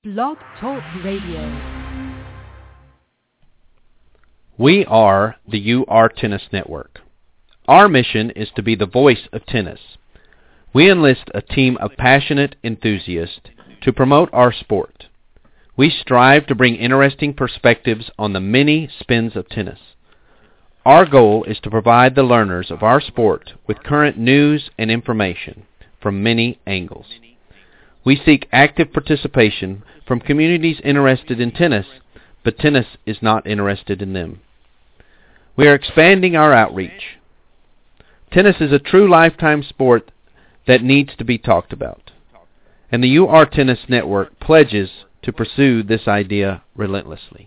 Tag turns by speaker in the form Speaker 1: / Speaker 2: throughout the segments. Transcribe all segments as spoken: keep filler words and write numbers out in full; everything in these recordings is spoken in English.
Speaker 1: Blog Talk Radio.
Speaker 2: We are the U R Tennis Network. Our mission is to be the voice of tennis. We enlist a team of passionate enthusiasts to promote our sport. We strive to bring interesting perspectives on the many spins of tennis. Our goal is to provide the learners of our sport with current news and information from many angles. We seek active participation from communities interested in tennis, but tennis is not interested in them. We are expanding our outreach. Tennis is a true lifetime sport that needs to be talked about, and the U R Tennis Network pledges to pursue this idea relentlessly.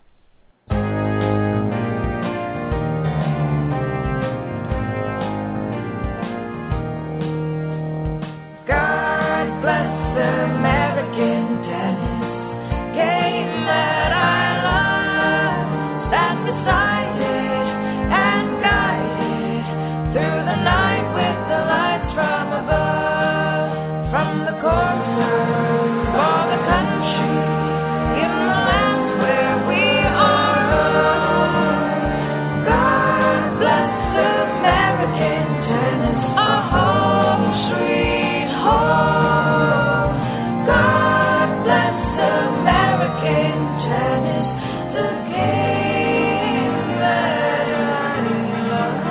Speaker 3: God bless American tennis, game that I love. Stand beside it and guide it through the night with the lights from above. From the corner for the country, in the land where we are. God bless American tennis, a home sweet home. God bless American tennis, the game that I love.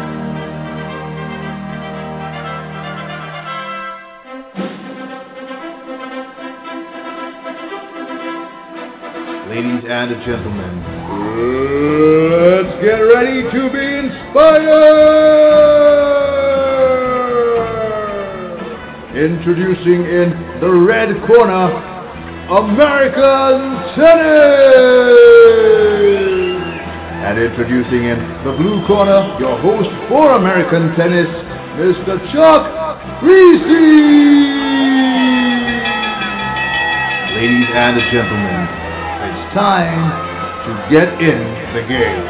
Speaker 4: Ladies and gentlemen, let's get ready to be inspired! Introducing in the red corner, American Tennis! And introducing in the blue corner, your host for American Tennis, Mister Chuck Creasy! Ladies and gentlemen, it's time to get in the game.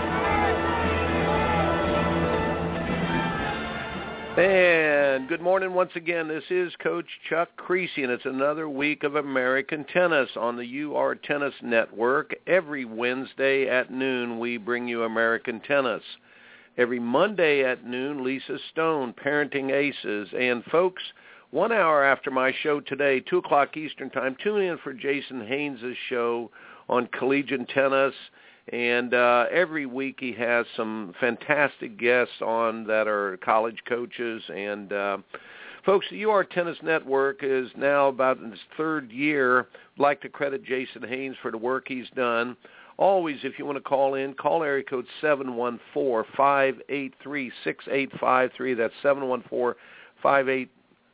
Speaker 5: And good morning once again. This is Coach Chuck Creasy, and it's another week of American Tennis on the U R Tennis Network. Every Wednesday at noon, we bring you American Tennis. Every Monday at noon, Lisa Stone, Parenting Aces. And folks, one hour after my show today, two o'clock Eastern Time, tune in for Jason Haynes' show on collegiate tennis. And uh, every week he has some fantastic guests on that are college coaches. And uh, folks, the U R Tennis Network is now about in its third year. I'd like to credit Jason Haynes for the work he's done. Always, if you want to call in, call area code seven one four, five eight three, six eight five three. That's seven one four, five eight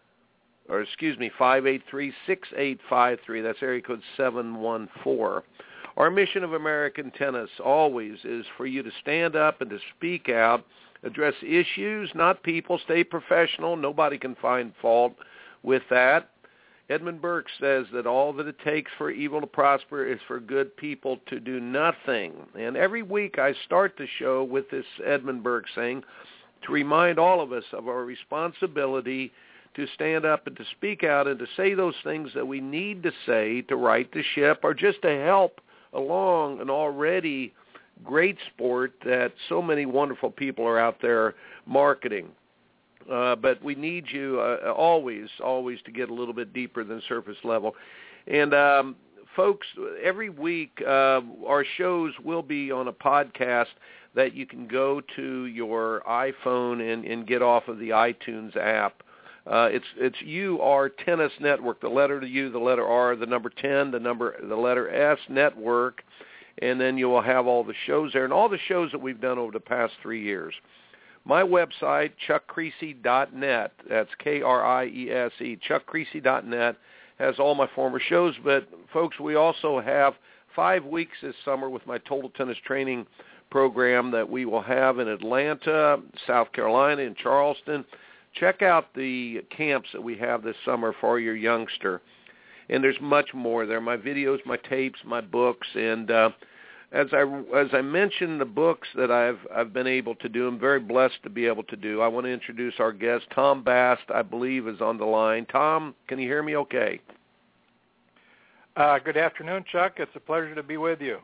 Speaker 5: or excuse me, five eight three, six eight five three. That's area code seven one four. Our mission of American Tennis always is for you to stand up and to speak out, address issues, not people. Stay professional. Nobody can find fault with that. Edmund Burke says that all that it takes for evil to prosper is for good people to do nothing. And every week I start the show with this Edmund Burke saying to remind all of us of our responsibility to stand up and to speak out and to say those things that we need to say to right the ship or just to help along an already great sport that so many wonderful people are out there marketing. Uh, but we need you uh, always, always to get a little bit deeper than surface level. And um, folks, every week uh, our shows will be on a podcast that you can go to your iPhone and, and get off of the iTunes app. Uh, it's it's U R Tennis Network, the letter U, the letter R, the number ten, the number the letter S Network, and then you will have all the shows there and all the shows that we've done over the past three years. My website, chuck creasy dot net, that's K R I E S E, chuck creasy dot net, has all my former shows. But, folks, we also have five weeks this summer with my Total Tennis Training program that we will have in Atlanta, South Carolina, and Charleston. Check out the camps that we have this summer for your youngster. And there's much more there, my videos, my tapes, my books. And uh, as I as I mentioned the books that I've I've been able to do, I'm very blessed to be able to do. I want to introduce our guest, Tom Bast, I believe, is on the line. Tom, can you hear me okay?
Speaker 6: Uh, good afternoon, Chuck. It's a pleasure to be with you.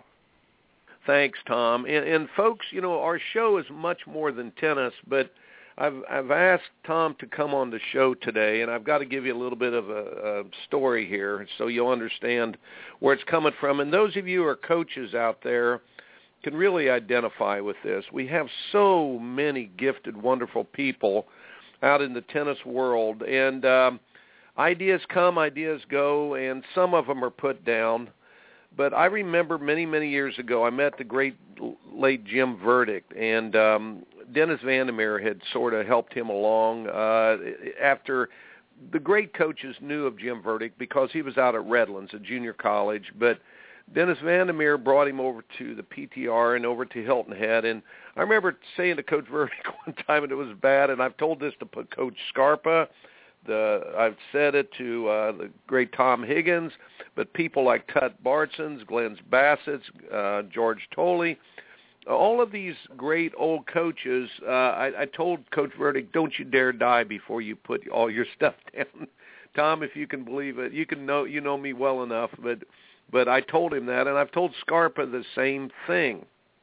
Speaker 5: Thanks, Tom. And, and folks, you know, our show is much more than tennis, but I've I've asked Tom to come on the show today, and I've got to give you a little bit of a, a story here so you'll understand where it's coming from. And those of you who are coaches out there can really identify with this. We have so many gifted, wonderful people out in the tennis world, and um, ideas come, ideas go, and some of them are put down. But I remember many, many years ago, I met the great late Jim Verdict, and um, Dennis Vandermeer had sort of helped him along uh, after the great coaches knew of Jim Verdict because he was out at Redlands, a junior college, but Dennis Vandermeer brought him over to the P T R and over to Hilton Head, and I remember saying to Coach Verdict one time, and it was bad, and I've told this to Coach Scarpa, the, I've said it to uh, the great Tom Higgins, but people like Tut Bartsons, Glenn Bassett's, uh, George Tolley, all of these great old coaches, uh, I, I told Coach Verdict, don't you dare die before you put all your stuff down. Tom, if you can believe it, you can know you know me well enough, but but I told him that, and I've told Scarpa the same thing.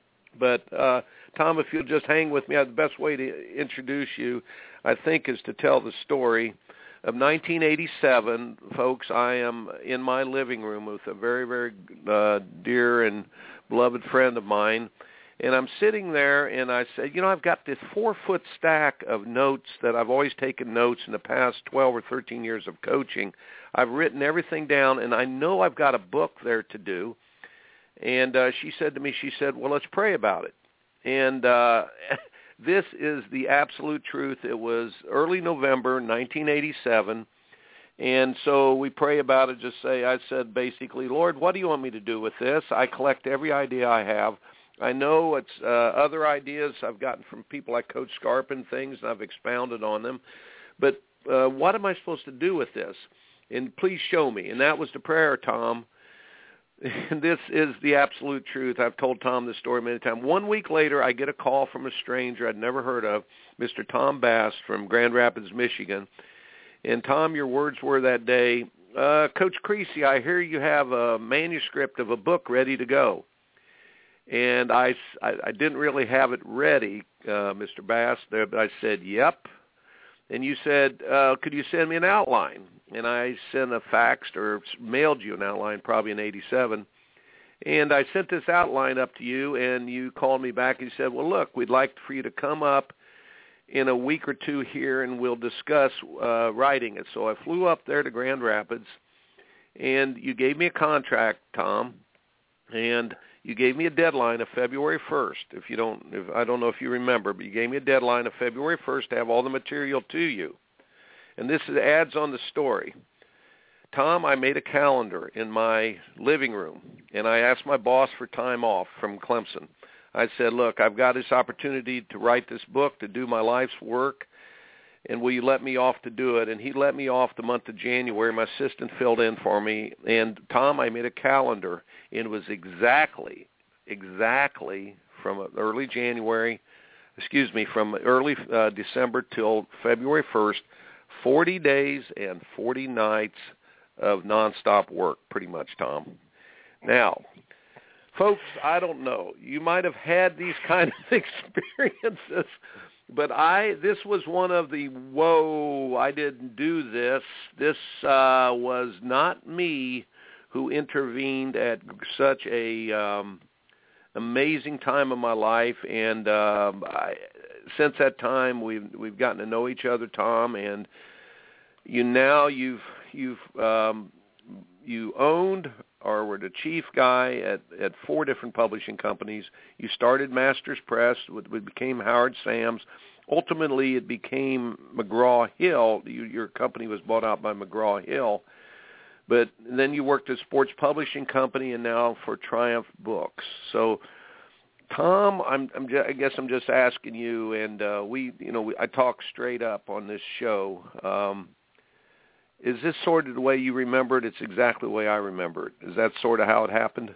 Speaker 5: But uh, Tom, if you'll just hang with me, the best way to introduce you, I think, is to tell the story of nineteen eighty-seven. Folks, I am in my living room with a very, very uh, dear and beloved friend of mine, and I'm sitting there, and I said, you know, I've got this four-foot stack of notes that I've always taken notes in the past twelve or thirteen years of coaching. I've written everything down, and I know I've got a book there to do. And uh, she said to me, she said, well, let's pray about it. And uh, this is the absolute truth. It was early November nineteen eighty-seven, and so we pray about it. Just say, I said basically, Lord, what do you want me to do with this? I collect every idea I have. I know it's uh, other ideas I've gotten from people like Coach Scarpa and things, and I've expounded on them. But uh, what am I supposed to do with this? And please show me. And that was the prayer, Tom. And this is the absolute truth. I've told Tom this story many times. One week later, I get a call from a stranger I'd never heard of, Mister Tom Bass from Grand Rapids, Michigan. And, Tom, your words were that day, uh, Coach Creasy, I hear you have a manuscript of a book ready to go. And I, I, I didn't really have it ready, uh, Mister Bass, there, but I said, yep. And you said, uh, could you send me an outline? And I sent a faxed or mailed you an outline probably in eighty-seven. And I sent this outline up to you, and you called me back and you said, well, look, we'd like for you to come up in a week or two here, and we'll discuss uh, writing it. So I flew up there to Grand Rapids, and you gave me a contract, Tom, and you gave me a deadline of February first. If you don't, if, I don't know if you remember, but you gave me a deadline of February first to have all the material to you. And this adds on the story. Tom, I made a calendar in my living room, and I asked my boss for time off from Clemson. I said, look, I've got this opportunity to write this book, to do my life's work, and will you let me off to do it? And he let me off the month of January. My assistant filled in for me. And, Tom, I made a calendar, and it was exactly, exactly from early January, excuse me, from early uh, December till February first, forty days and forty nights of nonstop work, pretty much, Tom. Now, folks, I don't know. You might have had these kind of experiences, but I this was one of the, whoa, I didn't do this. This uh, was not me who intervened at such a um, amazing time of my life, and uh, I, since that time, we've we've gotten to know each other, Tom, and you now you've you've um, you owned or were the chief guy at, at four different publishing companies. You started Masters Press, it became Howard Sams. Ultimately, it became McGraw-Hill. You, your company was bought out by McGraw-Hill. But then you worked at Sports Publishing Company and now for Triumph Books. So, Tom, I'm, I'm just, I guess I'm just asking you, and uh, we, you know, we, I talk straight up on this show. Um, Is this sort of the way you remember it? It's exactly the way I remember it. Is that sort of how it happened?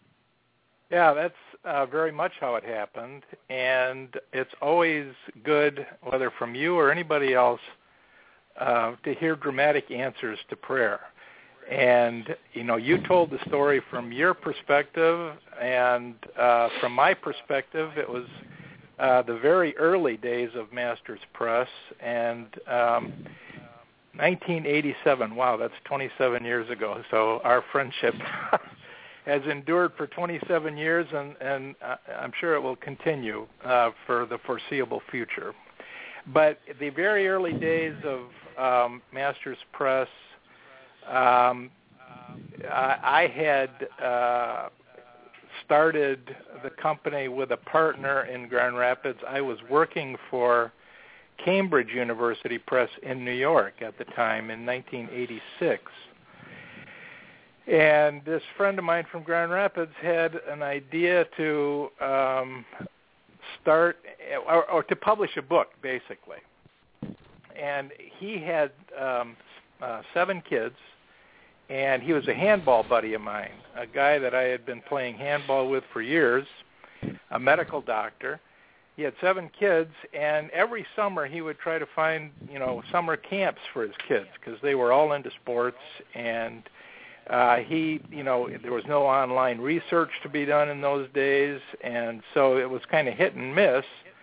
Speaker 6: Yeah, that's uh, very much how it happened. And it's always good, whether from you or anybody else, uh, to hear dramatic answers to prayer. And, you know, you told the story from your perspective, and uh, from my perspective, it was uh, the very early days of Masters Press, and um, nineteen eighty-seven, wow, that's twenty-seven years ago. So our friendship has endured for twenty-seven years, and, and I'm sure it will continue uh, for the foreseeable future. But the very early days of um, Masters Press, um, I, I had uh, started the company with a partner in Grand Rapids. I was working for Cambridge University Press in New York at the time in nineteen eighty-six. And this friend of mine from Grand Rapids had an idea to um, start or, or to publish a book, basically. And he had um, uh, seven kids, and he was a handball buddy of mine, a guy that I had been playing handball with for years, a medical doctor. He had seven kids, and every summer he would try to find, you know, summer camps for his kids because they were all into sports. And uh, he, you know, there was no online research to be done in those days, and so it was kind of hit and miss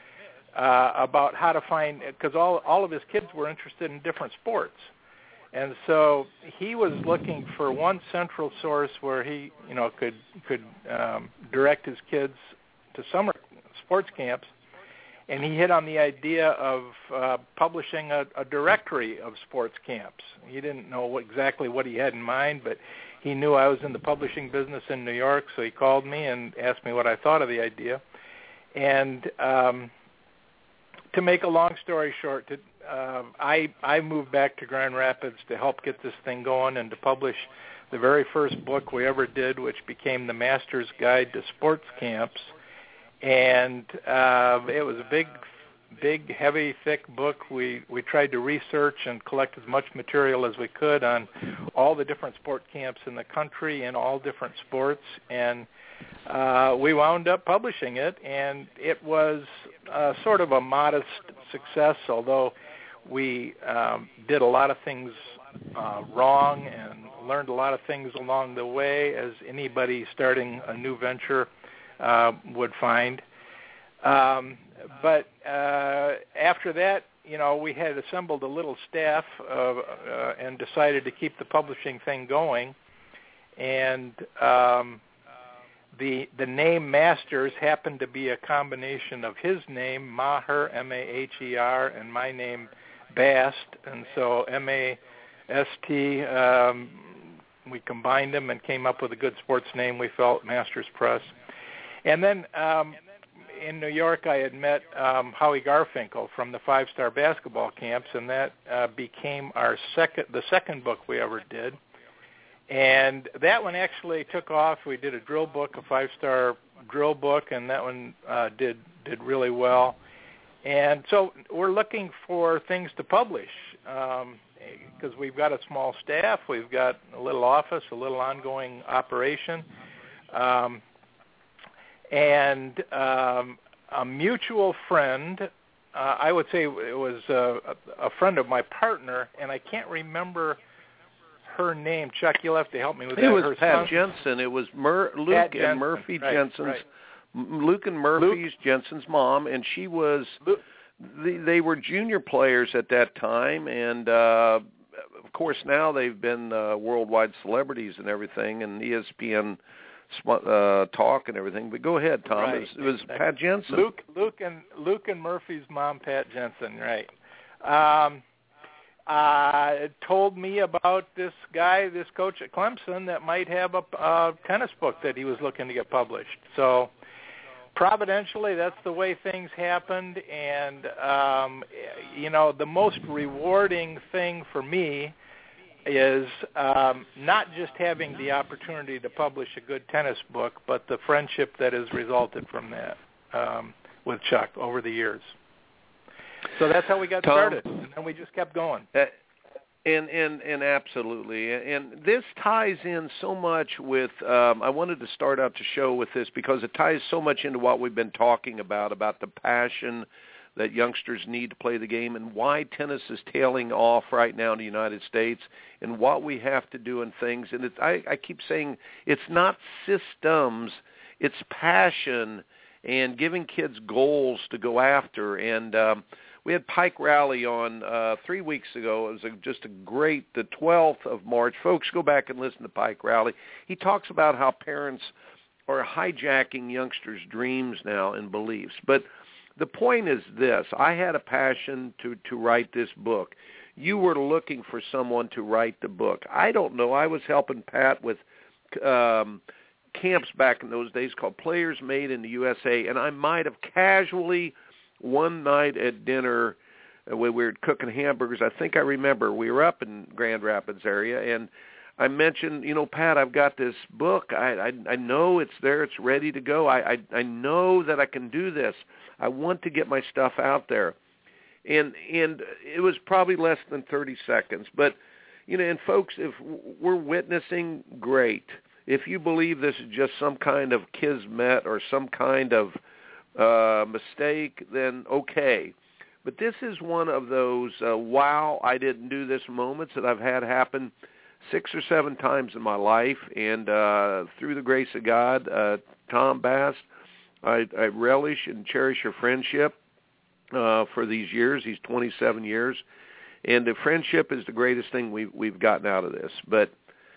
Speaker 6: uh, about how to find, because all all of his kids were interested in different sports. And so he was looking for one central source where he, you know, could could um, direct his kids to summer sports camps. And he hit on the idea of uh, publishing a, a directory of sports camps. He didn't know what, exactly what he had in mind, but he knew I was in the publishing business in New York, so he called me and asked me what I thought of the idea. And um, to make a long story short, to, uh, I, I moved back to Grand Rapids to help get this thing going and to publish the very first book we ever did, which became The Master's Guide to Sports Camps. And uh, it was a big, big, heavy, thick book. We we tried to research and collect as much material as we could on all the different sport camps in the country in all different sports. And uh, we wound up publishing it, and it was uh, sort of a modest success, although we um, did a lot of things uh, wrong and learned a lot of things along the way, as anybody starting a new venture Uh, would find. Um, but uh, after that, you know, we had assembled a little staff uh, uh, and decided to keep the publishing thing going. And um, the the name Masters happened to be a combination of his name, Maher, M A H E R, and my name, Bast. And so M A S T, um, we combined them and came up with a good sports name, we felt, Masters Press. And then um, in New York, I had met um, Howie Garfinkel from the Five Star Basketball Camps, and that uh, became our second, the second book we ever did. And that one actually took off. We did a drill book, a five-star drill book, and that one uh, did did really well. And so we're looking for things to publish because um, we've got a small staff, we've got a little office, a little ongoing operation. Um, And um, a mutual friend, uh, I would say it was a, a friend of my partner, and I can't remember her name. Chuck, you'll have to help me with
Speaker 5: it
Speaker 6: that.
Speaker 5: It was
Speaker 6: her
Speaker 5: Pat
Speaker 6: son?
Speaker 5: Jensen. It was Mer- Luke
Speaker 6: Pat
Speaker 5: and
Speaker 6: Jensen.
Speaker 5: Murphy
Speaker 6: right,
Speaker 5: Jensen's,
Speaker 6: right.
Speaker 5: Luke and Murphy's
Speaker 6: Luke.
Speaker 5: Jensen's mom, and she was, they, they were junior players at that time, and uh, of course now they've been uh, worldwide celebrities and everything, and E S P N Uh, talk and everything, but go ahead, Tom.
Speaker 6: Right.
Speaker 5: It was, it was Pat Jensen.
Speaker 6: Luke, Luke, and Luke and Murphy's mom, Pat Jensen, right? Um, uh, told me about this guy, this coach at Clemson, that might have a, a tennis book that he was looking to get published. So, providentially, that's the way things happened. And um, you know, the most rewarding thing for me is um, not just having the opportunity to publish a good tennis book, but the friendship that has resulted from that um, with Chuck over the years. So that's how we got
Speaker 5: Tom,
Speaker 6: started, and then we just kept going.
Speaker 5: Uh, and, and, and absolutely. And this ties in so much with, um, I wanted to start out to show with this because it ties so much into what we've been talking about, about the passion that youngsters need to play the game, and why tennis is tailing off right now in the United States, and what we have to do and things. And it's, I, I keep saying it's not systems, it's passion and giving kids goals to go after. And um, we had Pike Rowley on uh, three weeks ago. It was a, just a great, the twelfth of March. Folks, go back and listen to Pike Rowley. He talks about how parents are hijacking youngsters' dreams now and beliefs. But the point is this. I had a passion to, to write this book. You were looking for someone to write the book. I don't know. I was helping Pat with um, camps back in those days called Players Made in the U S A, and I might have casually one night at dinner when we were cooking hamburgers, I think I remember we were up in Grand Rapids area, and I mentioned, you know, Pat, I've got this book. I I, I know it's there. It's ready to go. I, I I know that I can do this. I want to get my stuff out there. And and it was probably less than thirty seconds. But, you know, and folks, if we're witnessing, great. If you believe this is just some kind of kismet or some kind of uh, mistake, then okay. But this is one of those, uh, wow, I didn't do this moments that I've had happen six or seven times in my life. And uh, through the grace of God, uh, Tom Bass, I, I relish and cherish your friendship uh, for these years, these twenty-seven years. And the friendship is the greatest thing we've, we've gotten out of this. But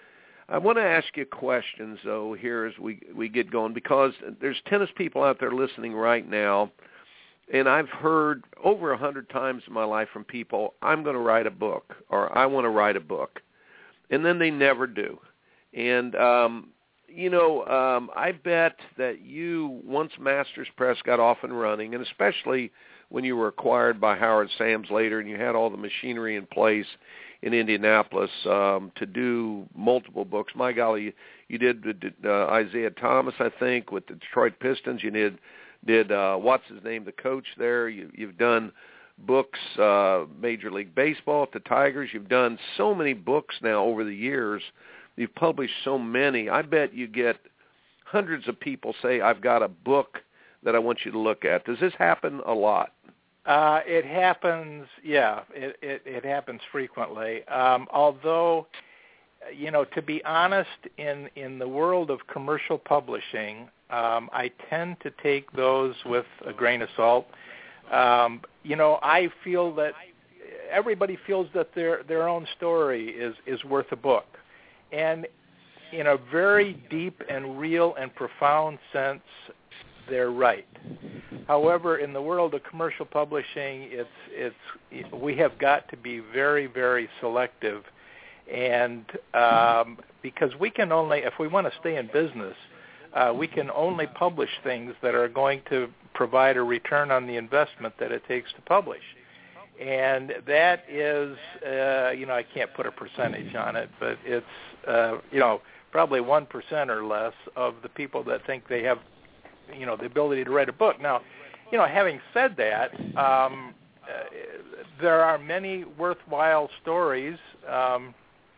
Speaker 5: I want to ask you questions, though, here as we, we get going, because there's tennis people out there listening right now, and I've heard over a hundred times in my life from people, I'm going to write a book, or I want to write a book, and then they never do. And, um, you know, um, I bet that you, once Masters Press got off and running, and especially when you were acquired by Howard Sams later and you had all the machinery in place in Indianapolis um, to do multiple books. My golly, you, you did uh, Isaiah Thomas, I think, with the Detroit Pistons. You did, did uh, what's his name, the coach there. You, you've done books, uh, Major League Baseball at the Tigers. You've done so many books now over the years. You've published so many. I bet you get hundreds of people say, I've got a book that I want you to look at. Does this happen a lot?
Speaker 6: Uh, it happens, yeah, it, it, it happens frequently. Um, although, you know, to be honest, in, in the world of commercial publishing, um, I tend to take those with a grain of salt. Um, you know, I feel that everybody feels that their, their own story is, is worth a book. And in a very deep and real and profound sense, they're right. However, in the world of commercial publishing, it's it's we have got to be very, very selective, and um, because we can only, if we want to stay in business, uh, we can only publish things that are going to provide a return on the investment that it takes to publish, and that is, uh, you know, I can't put a percentage on it, but it's, uh, you know, probably one percent or less of the people that think they have, you know, the ability to write a book. Now, you know, having said that, um, uh, there are many worthwhile stories um,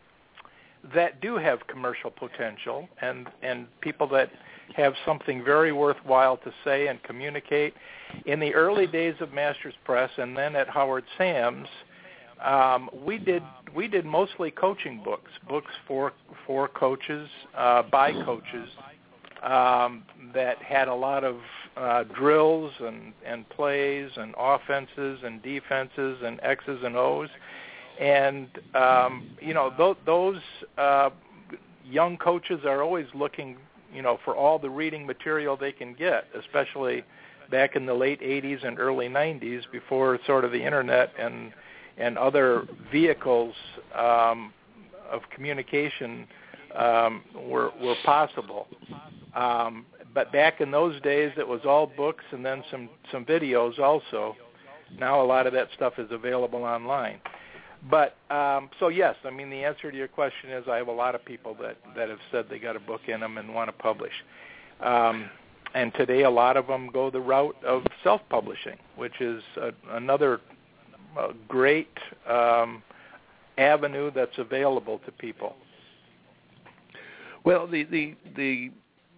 Speaker 6: that do have commercial potential, and, and people that have something very worthwhile to say and communicate. In the early days of Masters Press and then at Howard Sams, um, we did we did mostly coaching books, books for for coaches, uh, by coaches, Um, that had a lot of uh, drills and, and plays and offenses and defenses and X's and O's. And, um, you know, th- those uh, young coaches are always looking, you know, for all the reading material they can get, especially back in the late eighties and early nineties before sort of the Internet and, and other vehicles um, of communication um, were, were possible. Um, but back in those days, it was all books and then some, some videos also. Now a lot of that stuff is available online. But um, so, yes, I mean, the answer to your question is I have a lot of people that, that have said they got a book in them and want to publish. Um, and today a lot of them go the route of self-publishing, which is a, another a great um, avenue that's available to people.
Speaker 5: Well, the, the, the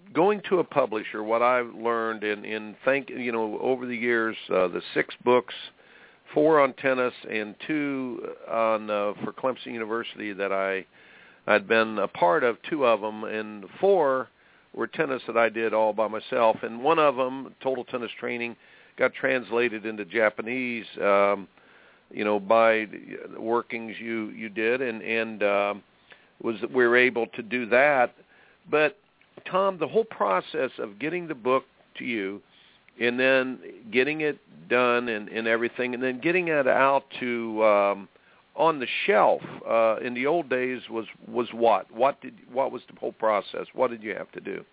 Speaker 5: going to a publisher, what I've learned in, in think, you know, over the years, uh, the six books, four on tennis and two on uh, for Clemson University that I I'd been a part of, two of them, and four were tennis that I did all by myself. And one of them, Total Tennis Training, got translated into Japanese, um, you know, by the workings you you did, and and uh, was we were able to do that. But Tom, the whole process of getting the book to you, and then getting it done and, and everything, and then getting it out to um, on the shelf uh, in the old days was, was what? What did what was the whole process? What did you have to do?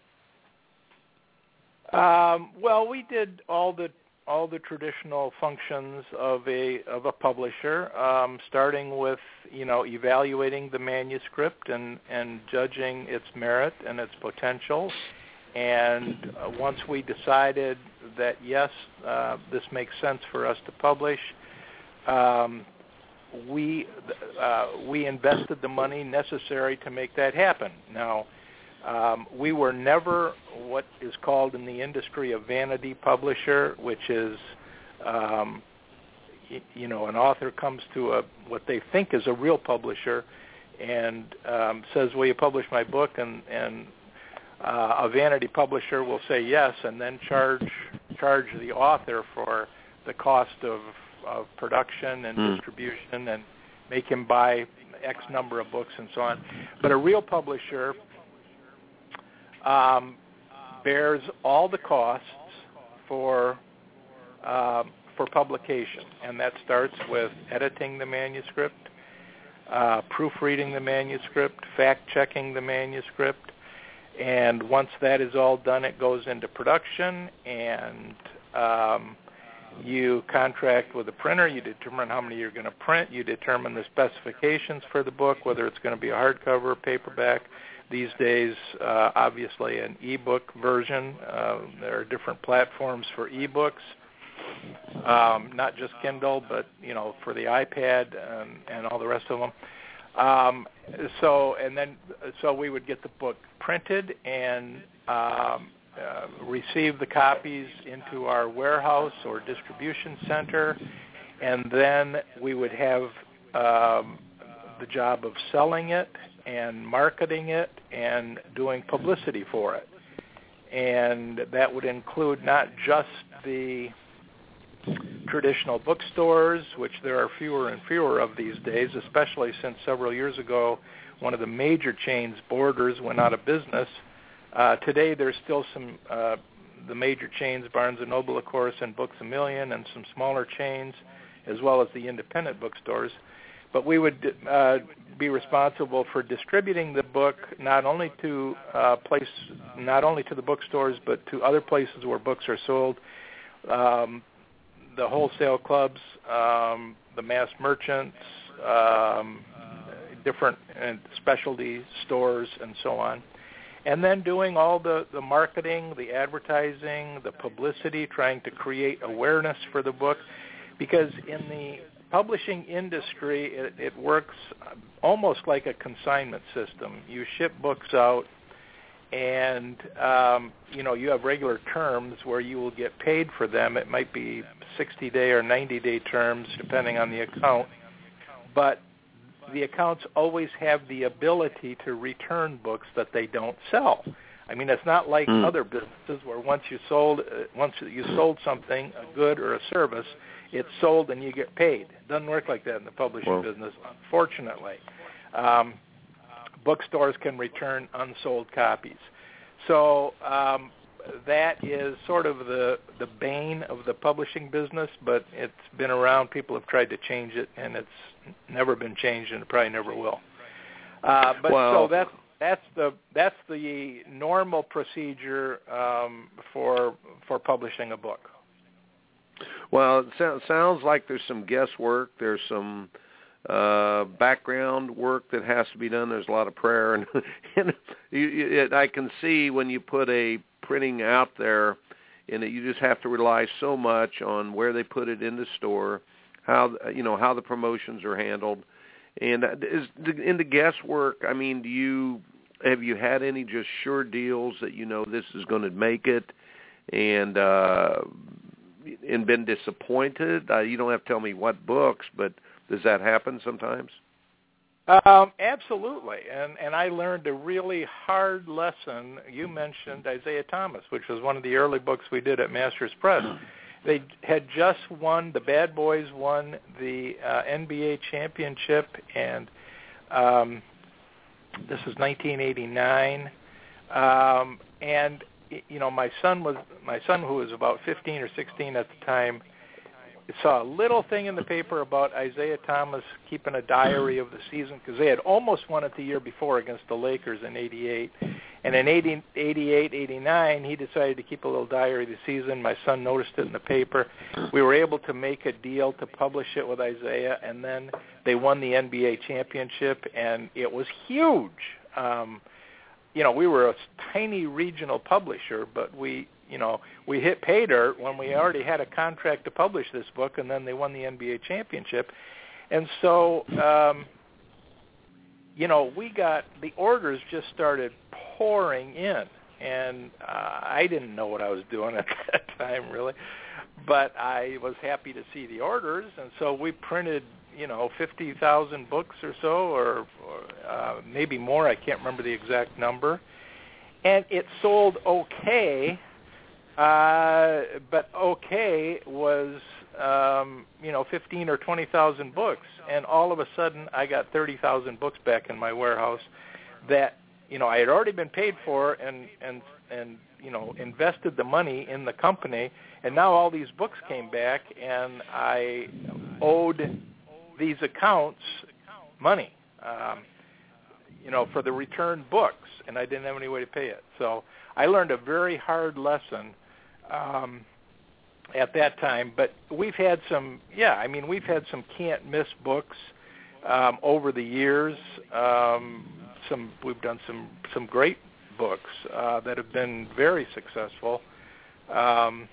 Speaker 6: Um, well, we did all the all the traditional functions of a of a publisher, um, starting with you know evaluating the manuscript and, and judging its merit and its potential. And uh, once we decided that yes, uh, this makes sense for us to publish, um, we uh, we invested the money necessary to make that happen. Now, um, we were never what is called in the industry a vanity publisher, which is, um, y- you know, an author comes to a what they think is a real publisher and um, says, "Will you publish my book?" and and Uh, a vanity publisher will say yes and then charge charge the author for the cost of, of production and mm. distribution and make him buy X number of books and so on. But a real publisher um, bears all the costs for uh, for publication, and that starts with editing the manuscript, uh, proofreading the manuscript, fact-checking the manuscript. And once that is all done, it goes into production, and um, you contract with a printer. You determine how many you're going to print. You determine the specifications for the book, whether it's going to be a hardcover, paperback. These days, uh, obviously, an e-book version. Uh, there are different platforms for e-books, um, not just Kindle, but you know, for the iPad and, and all the rest of them. Um, so and then so we would get the book printed and um, uh, receive the copies into our warehouse or distribution center, and then we would have um, the job of selling it and marketing it and doing publicity for it. And that would include not just the traditional bookstores, which there are fewer and fewer of these days, especially since several years ago one of the major chains, Borders, went out of business. Uh, today there's still some, uh, the major chains, Barnes and Noble, of course, and Books A Million, and some smaller chains, as well as the independent bookstores. But we would uh, be responsible for distributing the book not only to uh, place, not only to the bookstores, but to other places where books are sold. Um, the wholesale clubs, um, the mass merchants, um, different and specialty stores, and so on. And then doing all the, the marketing, the advertising, the publicity, trying to create awareness for the book. Because in the publishing industry, it, it works almost like a consignment system. You ship books out, and um, you know, you have regular terms where you will get paid for them. It might be sixty-day or ninety-day terms, depending on the account. But the accounts always have the ability to return books that they don't sell. I mean, it's not like mm. other businesses where once you sold, uh, once you sold something, a good or a service, it's sold and you get paid. It doesn't work like that in the publishing well. business, unfortunately. Um, bookstores can return unsold copies. So um, that is sort of the, the bane of the publishing business, but it's been around. People have tried to change it, and it's never been changed, and it probably never will. Uh, but
Speaker 5: well,
Speaker 6: so that's that's the that's the normal procedure um, for for publishing a book.
Speaker 5: Well, it so- sounds like there's some guesswork. There's some uh, background work that has to be done. There's a lot of prayer, and, and you, it, I can see when you put a printing out there, and that you just have to rely so much on where they put it in the store, how you know how the promotions are handled, and is in the guesswork. I mean, do you have you had any just sure deals that you know this is going to make it, and uh, and been disappointed? Uh, you don't have to tell me what books, but does that happen sometimes?
Speaker 6: Um, absolutely, and and I learned a really hard lesson. You mentioned Isaiah Thomas, which was one of the early books we did at Masters Press. They had just won, the Bad Boys won the uh, N B A championship, and um, this was nineteen eighty-nine. Um, and you know, my son was my son, who was about fifteen or sixteen at the time, saw a little thing in the paper about Isaiah Thomas keeping a diary of the season, because they had almost won it the year before against the Lakers in eighty-eight. And in eighty, eighty-eight, eighty-nine, he decided to keep a little diary of the season. My son noticed it in the paper. We were able to make a deal to publish it with Isaiah, and then they won the N B A championship, and it was huge. Um, you know, we were a tiny regional publisher, but we, you know, we hit pay dirt when we already had a contract to publish this book, and then they won the N B A championship. And so, um, you know, we got, the orders just started pouring in, and uh, I didn't know what I was doing at that time, really, but I was happy to see the orders, and so we printed, you know, fifty thousand books or so, or, or uh, maybe more, I can't remember the exact number, and it sold okay, uh, but okay was, um, you know, fifteen or twenty thousand books, and all of a sudden I got thirty thousand books back in my warehouse that, you know, I had already been paid for and, and, and, you know, invested the money in the company, and now all these books came back, and I owed these accounts money, um, you know, for the returned books, and I didn't have any way to pay it. So I learned a very hard lesson um, at that time, but we've had some, yeah, I mean, we've had some can't-miss books um, over the years. Um, some we've done some, some great books uh, that have been very successful. Um,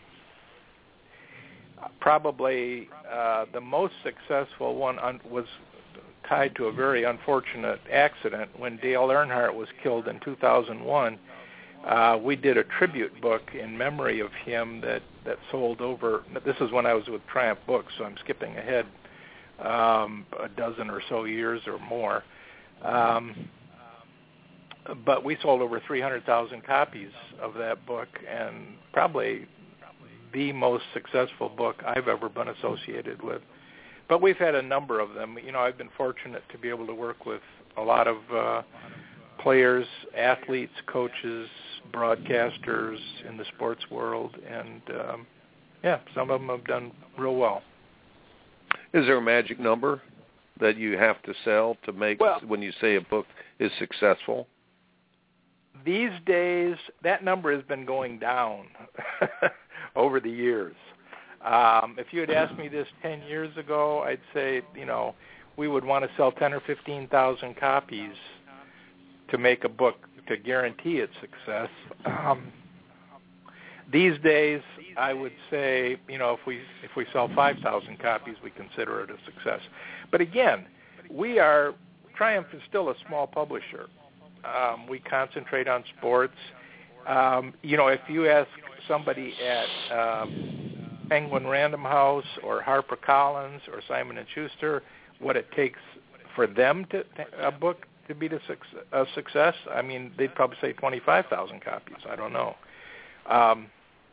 Speaker 6: probably uh, the most successful one un- was tied to a very unfortunate accident when Dale Earnhardt was killed in two thousand one. Uh, we did a tribute book in memory of him that, that sold over, this is when I was with Triumph Books, so I'm skipping ahead um, a dozen or so years or more. Um, but we sold over three hundred thousand copies of that book, and probably the most successful book I've ever been associated with. But we've had a number of them. You know, I've been fortunate to be able to work with a lot of uh, players, athletes, coaches, broadcasters in the sports world, and um, yeah, some of them have done real well.
Speaker 5: Is there a magic number that you have to sell to make
Speaker 6: well,
Speaker 5: when you say a book is successful?
Speaker 6: These days, that number has been going down over the years. Um, if you had asked me this ten years ago, I'd say, you know, we would want to sell ten or fifteen thousand copies to make a book to guarantee its success. Um, these days, I would say, you know, if we if we sell five thousand copies, we consider it a success. But again, we are Triumph is still a small publisher. Um, we concentrate on sports. Um, you know, if you ask somebody at um, Penguin Random House or HarperCollins or Simon and Schuster what it takes for them to a book to be a success, I mean, they'd probably say twenty-five thousand copies. I don't know. Um,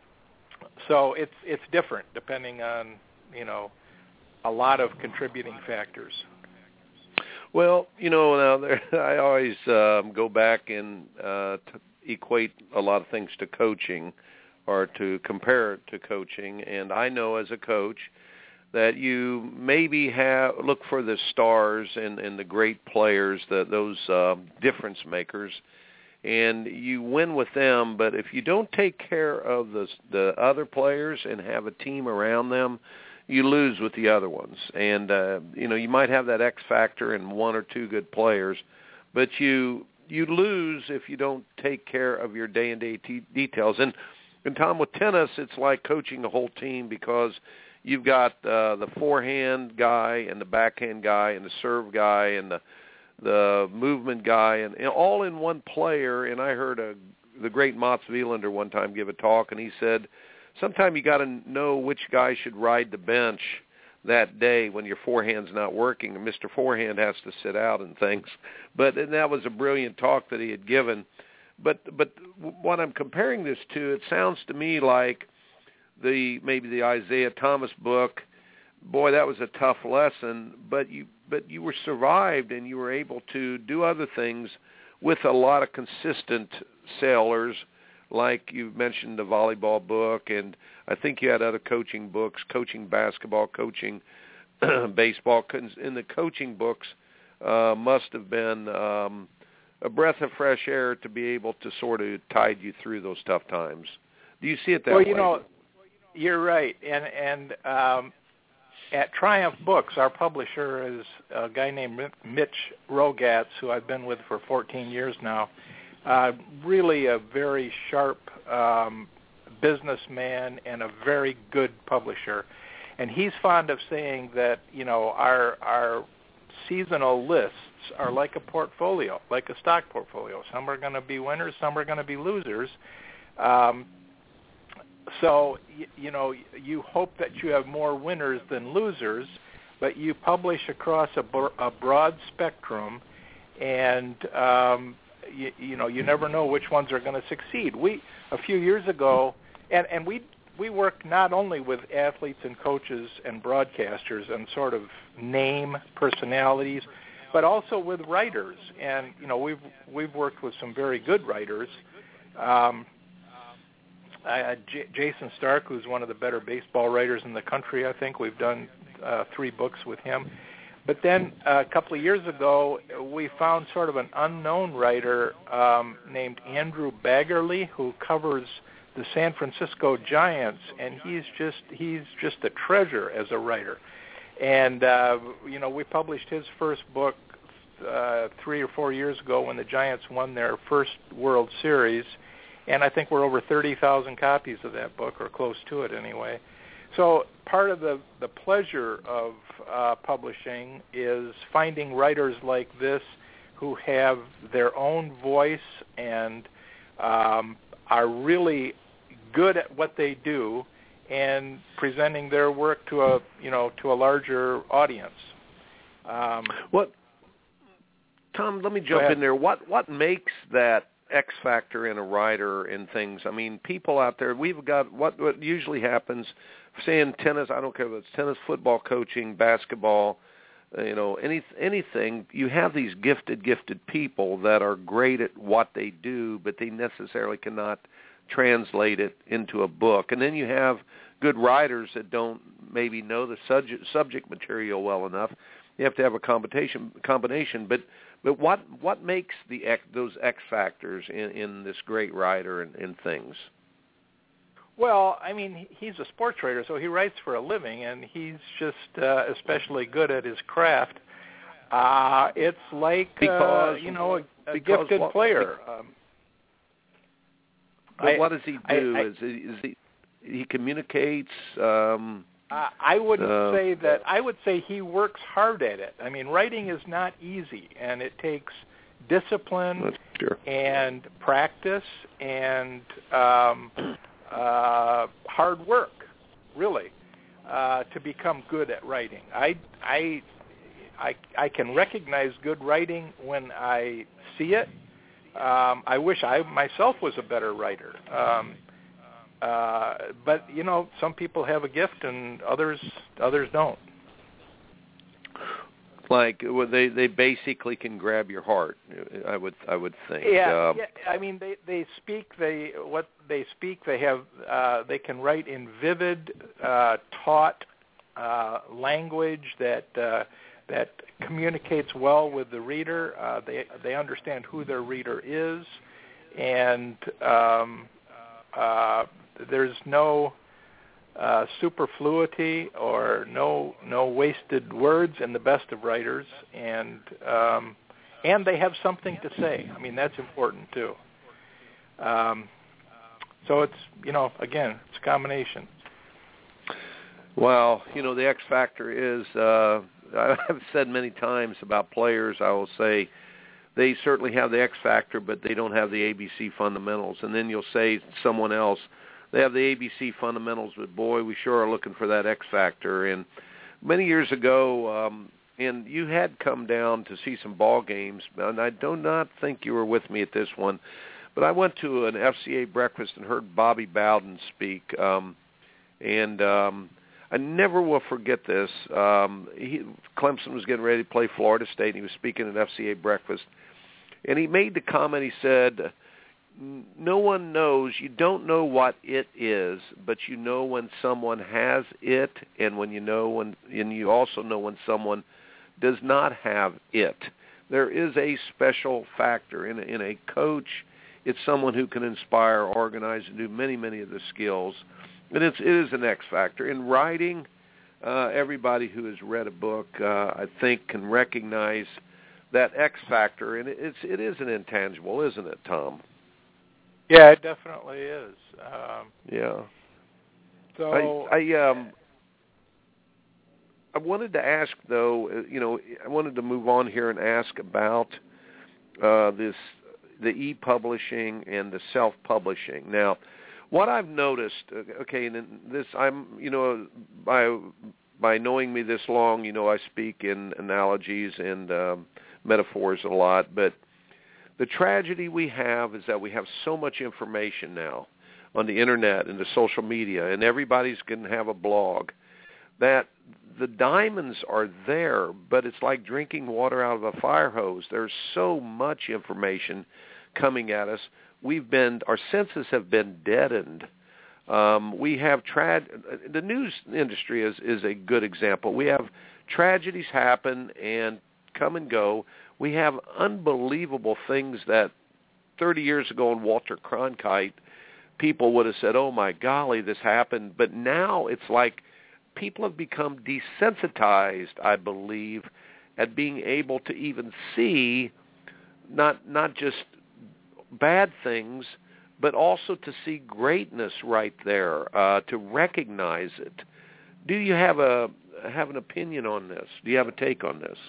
Speaker 6: so it's it's different depending on, you know, a lot of contributing factors.
Speaker 5: Well, you know, now there, I always um, go back and uh, to equate a lot of things to coaching or to compare it to coaching. And I know as a coach that you maybe have look for the stars and, and the great players, the, those uh, difference makers, and you win with them. But if you don't take care of the the other players and have a team around them, you lose with the other ones. And, uh, you know, you might have that X factor in one or two good players, but you you lose if you don't take care of your day-to-day t- details. And, and, Tom, with tennis, it's like coaching the whole team because you've got uh, the forehand guy and the backhand guy and the serve guy and the the movement guy, and, and all in one player. And I heard a, the great Mats Wielander one time give a talk, and he said, sometimes you got to know which guy should ride the bench that day when your forehand's not working, and Mister Forehand has to sit out and things. But and that was a brilliant talk that he had given. But but what I'm comparing this to, it sounds to me like the maybe the Isaiah Thomas book. Boy, that was a tough lesson, but you but you were survived, and you were able to do other things with a lot of consistent sailors, like you mentioned the volleyball book, and I think you had other coaching books, coaching basketball, coaching baseball. In the coaching books uh, must have been um, a breath of fresh air to be able to sort of tide you through those tough times. Do you see it that
Speaker 6: well,
Speaker 5: way?
Speaker 6: Well, you know, you're right, and and um, at Triumph Books, our publisher is a guy named Mitch Rogatz, who I've been with for fourteen years now. Uh, really a very sharp um, businessman and a very good publisher. And he's fond of saying that, you know, our our seasonal lists are like a portfolio, like a stock portfolio. Some are going to be winners, some are going to be losers. Um, so, you, you know, you hope that you have more winners than losers, but you publish across a, bro- a broad spectrum, and um, you, you know, you never know which ones are going to succeed. We a few years ago, and, and we we work not only with athletes and coaches and broadcasters and sort of name personalities, but also with writers. And you know, we've we've worked with some very good writers. Um, I, J- Jason Stark, who's one of the better baseball writers in the country, I think we've done uh, three books with him. But then uh, a couple of years ago, we found sort of an unknown writer um, named Andrew Baggerly, who covers the San Francisco Giants, and he's just he's just a treasure as a writer. And uh, you know, we published his first book uh, three or four years ago when the Giants won their first World Series, and I think we're over thirty thousand copies of that book, or close to it anyway. So part of the, the pleasure of uh, publishing is finding writers like this who have their own voice and um, are really good at what they do and presenting their work to a you know to a larger audience. Um,
Speaker 5: what, Tom? Let me jump in there. What what makes that X factor in a writer and things? I mean, people out there, we've got what what usually happens. Say in tennis, I don't care if it's tennis, football, coaching, basketball, you know, any anything. You have these gifted, gifted people that are great at what they do, but they necessarily cannot translate it into a book. And then you have good writers that don't maybe know the subject subject material well enough. You have to have a combination. Combination, but but what what makes the those X factors in, in this great writer and, and things?
Speaker 6: Well, I mean, he's a sports writer, so he writes for a living, and he's just uh, especially good at his craft. Uh, it's like,
Speaker 5: because,
Speaker 6: uh, you know, a, a
Speaker 5: because
Speaker 6: gifted
Speaker 5: what,
Speaker 6: player. Um,
Speaker 5: but
Speaker 6: I,
Speaker 5: what does he do?
Speaker 6: I, I,
Speaker 5: is, he, is he he communicates? Um,
Speaker 6: uh, I wouldn't
Speaker 5: uh,
Speaker 6: say that. I would say he works hard at it. I mean, writing is not easy, and it takes discipline
Speaker 5: sure.
Speaker 6: and practice and um, Uh, hard work, really, uh, to become good at writing. I, I, I, I can recognize good writing when I see it. Um, I wish I myself was a better writer. Um, uh, but you know, some people have a gift and others others don't.
Speaker 5: Like well, they they basically can grab your heart. I would I would think.
Speaker 6: Yeah,
Speaker 5: um,
Speaker 6: yeah. I mean, they they speak they what they speak. They have uh, they can write in vivid, uh, taught uh, language that uh, that communicates well with the reader. Uh, they they understand who their reader is, and um, uh, there's no Uh, superfluity or no no wasted words in the best of writers, and um, and they have something to say. I mean, that's important too. Um, so it's you know again it's a combination.
Speaker 5: Well, you know the X factor is uh, I've said many times about players, I will say they certainly have the X factor, but they don't have the A B C fundamentals. And then you'll say someone else, they have the A B C fundamentals, but boy, we sure are looking for that X factor. And many years ago, um, and you had come down to see some ball games, and I do not think you were with me at this one, but I went to an F C A breakfast and heard Bobby Bowden speak, um, and um, I never will forget this. Um, he, Clemson was getting ready to play Florida State, and he was speaking at F C A breakfast, and he made the comment, he said, no one knows, you don't know what it is, but you know when someone has it, and when you know when, and you also know when someone does not have it. There is a special factor in a, in a coach. It's someone who can inspire, organize, and do many, many of the skills. And it's, it is an X factor. In writing, uh, everybody who has read a book, uh, I think, can recognize that X factor, and it's, it is an intangible, isn't it, Tom?
Speaker 6: Yeah, it definitely is. Um,
Speaker 5: yeah.
Speaker 6: So
Speaker 5: I, I um. I wanted to ask, though, you know, I wanted to move on here and ask about uh, this, the e-publishing and the self-publishing. Now, what I've noticed, okay, and this, I'm, you know, by by knowing me this long, you know, I speak in analogies and um, metaphors a lot, but the tragedy we have is that we have so much information now on the Internet and the social media, and everybody's going to have a blog, that the diamonds are there, but it's like drinking water out of a fire hose. There's so much information coming at us. We've been, our senses have been deadened. Um, we have tra- the news industry is, is a good example. We have tragedies happen and come and go. We have unbelievable things that thirty years ago in Walter Cronkite, people would have said, oh my golly, this happened. But now it's like people have become desensitized, I believe, at being able to even see not not just bad things, but also to see greatness right there, uh, to recognize it. Do you have a have an opinion on this? Do you have a take on this?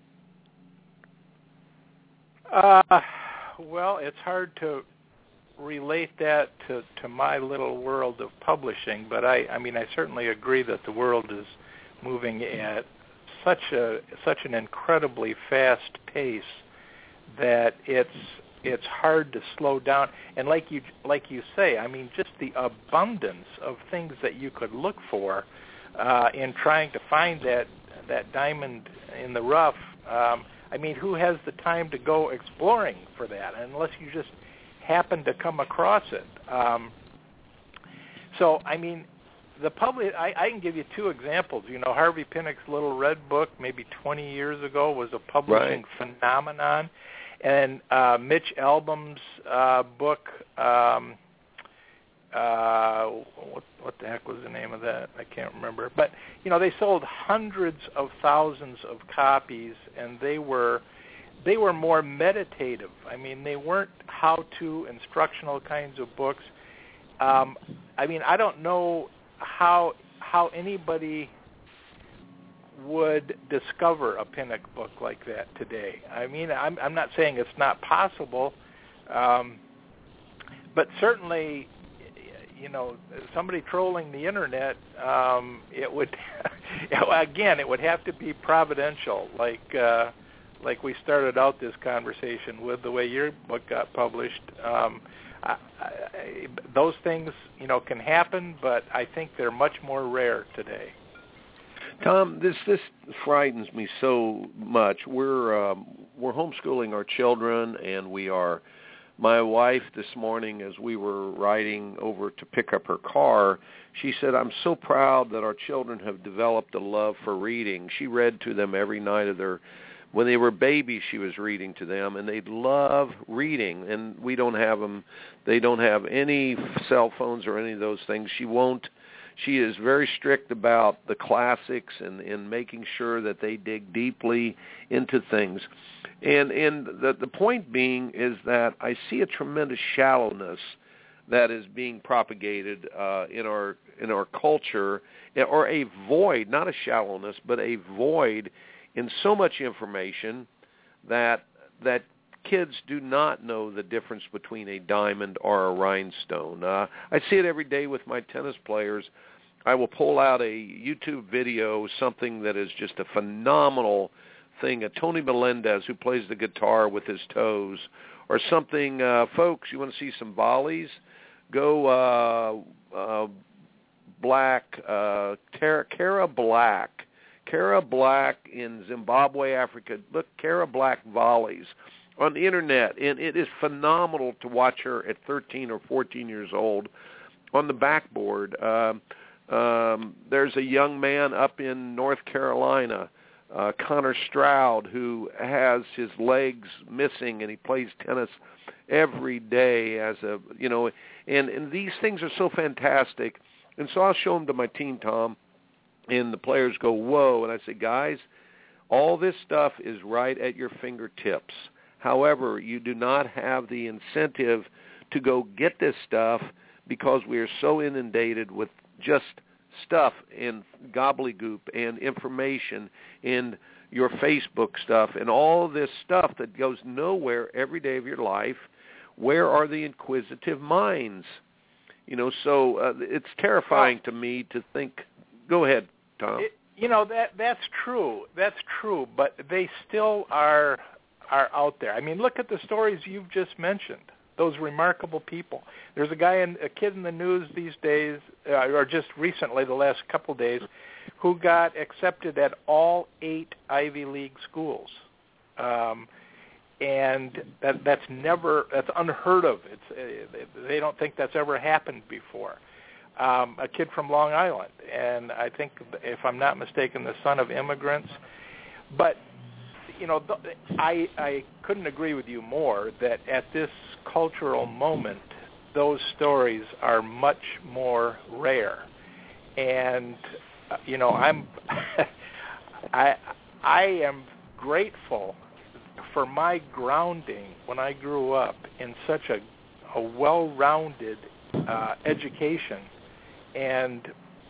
Speaker 6: Uh, well, it's hard to relate that to, to my little world of publishing, but I, I mean, I certainly agree that the world is moving at such a such an incredibly fast pace that it's it's hard to slow down. And like you like you say, I mean, just the abundance of things that you could look for uh, in trying to find that that diamond in the rough. Um, I mean, who has the time to go exploring for that unless you just happen to come across it? Um, so, I mean, the public, I, I can give you two examples. You know, Harvey Pinnock's Little Red Book maybe twenty years ago was a publishing
Speaker 5: right.
Speaker 6: phenomenon. And uh, Mitch Albom's uh, book, um, uh, what, what the heck was the name of that? I can't remember. But, you know, they sold hundreds of thousands of copies, and they were they were more meditative. I mean, they weren't how-to instructional kinds of books. Um, I mean, I don't know how how anybody would discover a Pinnock book like that today. I mean, I'm, I'm not saying it's not possible, um, but certainly, you know, somebody trolling the internet, um, it would, again, it would have to be providential, like uh, like we started out this conversation with, the way your book got published. Um, I, I, those things, you know, can happen, but I think they're much more rare today.
Speaker 5: Tom, this this frightens me so much. We're um, we're homeschooling our children, and we are. My wife this morning, as we were riding over to pick up her car, she said, "I'm so proud that our children have developed a love for reading." She read to them every night of their. When they were babies, she was reading to them, and they love reading. And we don't have them. They don't have any cell phones or any of those things. She won't. She is very strict about the classics and, and making sure that they dig deeply into things. And and the, the point being is that I see a tremendous shallowness that is being propagated uh, in our in our culture, or a void, not a shallowness, but a void and so much information that that kids do not know the difference between a diamond or a rhinestone. Uh, I see it every day with my tennis players. I will pull out a YouTube video, something that is just a phenomenal thing, a Tony Melendez who plays the guitar with his toes, or something. Uh, folks, you want to see some volleys? Go uh, uh, Black, uh, Tara, Kara Black. Kara Black in Zimbabwe, Africa. Look, Kara Black volleys on the internet, and it is phenomenal to watch her at thirteen or fourteen years old on the backboard. Um, um, there's a young man up in North Carolina, uh, Connor Stroud, who has his legs missing, and he plays tennis every day as a, you know, and, and these things are so fantastic. And so I'll show them to my team, Tom, and the players go, whoa. And I say, guys, all this stuff is right at your fingertips. However, you do not have the incentive to go get this stuff because we are so inundated with just stuff and gobbledygook and information and your Facebook stuff and all this stuff that goes nowhere every day of your life. Where are the inquisitive minds? You know, so uh, it's terrifying well, to me to think. Go ahead, Tom.
Speaker 6: It, you know, that that's true. That's true, but they still are are out there. I mean, look at the stories you've just mentioned. Those remarkable people. There's a guy, in, a kid in the news these days, uh, or just recently, the last couple of days, who got accepted at all eight Ivy League schools, um, and that, that's never, that's unheard of. It's uh, they don't think that's ever happened before. Um, a kid from Long Island, and I think, if I'm not mistaken, the son of immigrants, but. You know, I I couldn't agree with you more that at this cultural moment, those stories are much more rare, and uh, you know, I'm I I am grateful for my grounding when I grew up in such a a well-rounded uh, education, and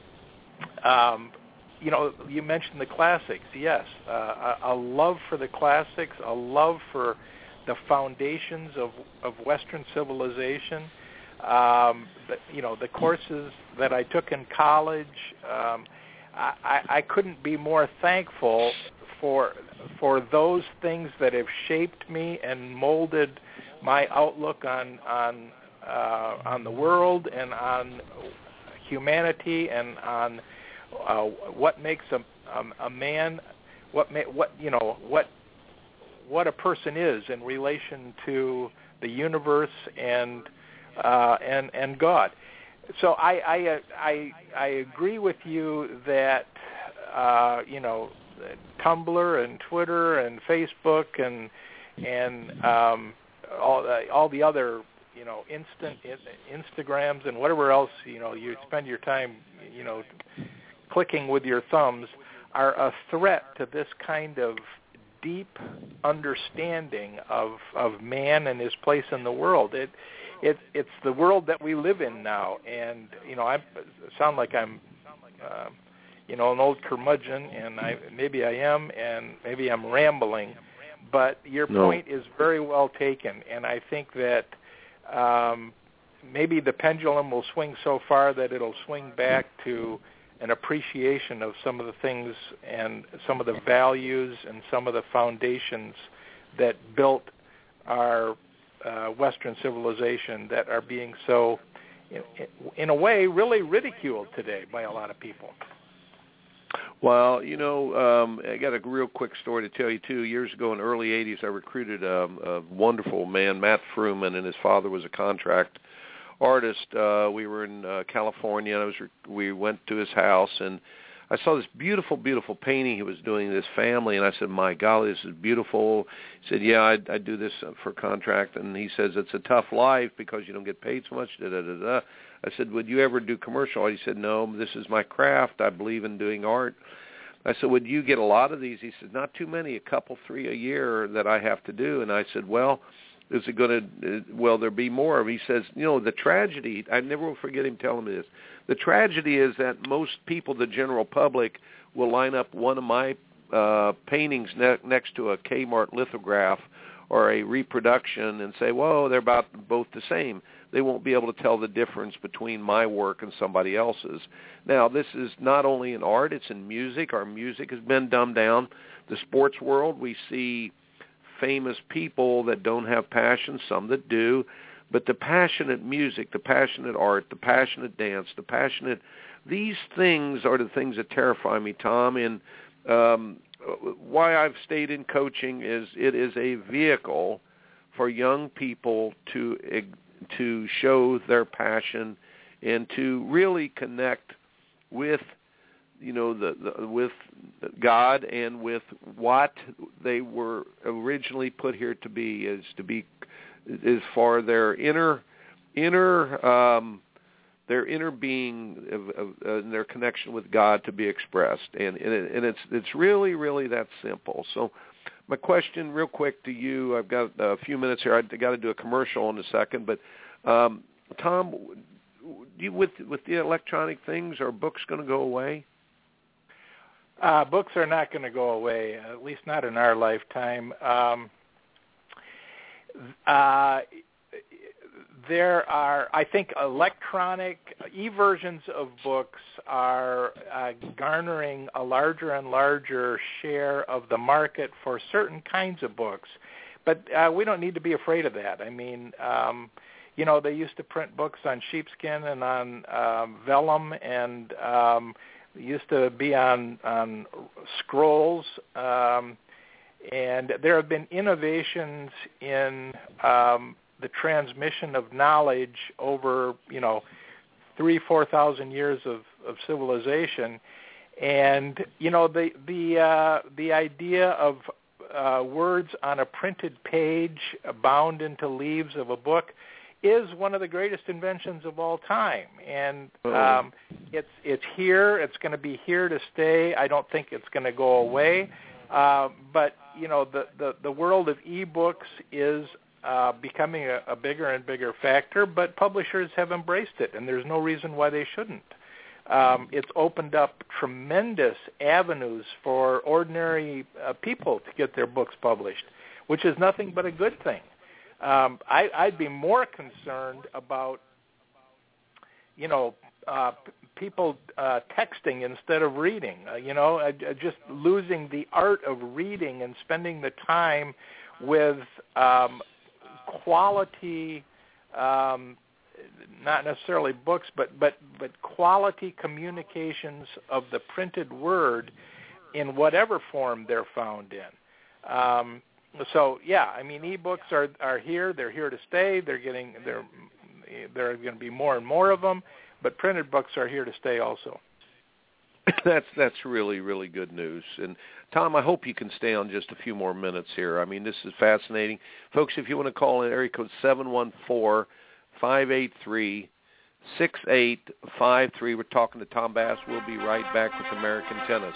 Speaker 6: um, you know, you mentioned the classics. Yes, uh, a, a love for the classics, a love for the foundations of, of Western civilization. Um, the, you know, the courses that I took in college, um, I, I, I couldn't be more thankful for for those things that have shaped me and molded my outlook on on uh, on the world and on humanity and on Uh, what makes a, um, a man, what ma- what you know, what what a person is in relation to the universe and uh, and and God. So I I I, I agree with you that uh, you know, Tumblr and Twitter and Facebook and and um, all uh, all the other you know instant Instagrams and whatever else you know you spend your time you know. clicking with your thumbs are a threat to this kind of deep understanding of of man and his place in the world. It it it's the world that we live in now, and you know I sound like I'm uh, you know an old curmudgeon, and I maybe I am, and maybe I'm rambling, but your
Speaker 5: no.
Speaker 6: point is very well taken, and I think that um, maybe the pendulum will swing so far that it'll swing back to an appreciation of some of the things and some of the values and some of the foundations that built our uh, Western civilization that are being so, in, in a way, really ridiculed today by a lot of people.
Speaker 5: Well, you know, um, I got a real quick story to tell you, too. Years ago in the early eighties, I recruited a, a wonderful man, Matt Fruman, and his father was a contract artist. Uh, we were in uh, California, and I was re- we went to his house, and I saw this beautiful, beautiful painting he was doing of this family, and I said, my golly, this is beautiful. He said, yeah, I, I do this for contract, and he says, it's a tough life because you don't get paid so much, da-da-da-da. I said, would you ever do commercial? He said, no, this is my craft. I believe in doing art. I said, would you get a lot of these? He said, not too many, a couple, three a year that I have to do. And I said, well, is it going to, will there be more? He says, you know, the tragedy, I never will forget him telling me this. The tragedy is that most people, the general public, will line up one of my uh, paintings ne- next to a Kmart lithograph or a reproduction and say, whoa, they're about both the same. They won't be able to tell the difference between my work and somebody else's. Now, this is not only in art, it's in music. Our music has been dumbed down. The sports world, we see famous people that don't have passion, some that do, but the passionate music, the passionate art, the passionate dance, the passionate, these things are the things that terrify me, Tom, and um, why I've stayed in coaching is it is a vehicle for young people to to show their passion and to really connect with, you know, the, the with God and with what they were originally put here to be, is to be, is for their inner inner um, their inner being of, of, uh, and their connection with God to be expressed, and and, it, and it's it's really really that simple. So, my question, real quick to you, I've got a few minutes here. I've got to do a commercial in a second, but um, Tom, do you, with with the electronic things, are books going to go away?
Speaker 6: Uh, books are not going to go away, at least not in our lifetime. Um, uh, there are, I think, electronic e-versions of books are uh, garnering a larger and larger share of the market for certain kinds of books. But uh, we don't need to be afraid of that. I mean, um, you know, they used to print books on sheepskin and on um, vellum, and um, used to be on, on scrolls. Um, and there have been innovations in um, the transmission of knowledge over, you know, three, four thousand years of, of civilization, and you know the the uh, the idea of uh, words on a printed page bound into leaves of a book is one of the greatest inventions of all time, and um, it's it's here. It's going to be here to stay. I don't think it's going to go away. Uh, but you know, the, the the world of e-books is Uh, becoming a, a bigger and bigger factor, but publishers have embraced it, and there's no reason why they shouldn't. Um, it's opened up tremendous avenues for ordinary uh, people to get their books published, which is nothing but a good thing. Um, I, I'd be more concerned about, you know, uh, p- people uh, texting instead of reading, uh, you know, uh, just losing the art of reading and spending the time with um, quality, um, not necessarily books, but, but, but quality communications of the printed word in whatever form they're found in. Um, so, yeah, I mean, e-books are, are here. They're here to stay. They're getting, they're, there are going to be more and more of them, but printed books are here to stay also.
Speaker 5: That's that's really, really good news. And, Tom, I hope you can stay on just a few more minutes here. I mean, this is fascinating. Folks, if you want to call in, area code seven one four, five eight three, six eight five three. We're talking to Tom Bass. We'll be right back with American Tennis.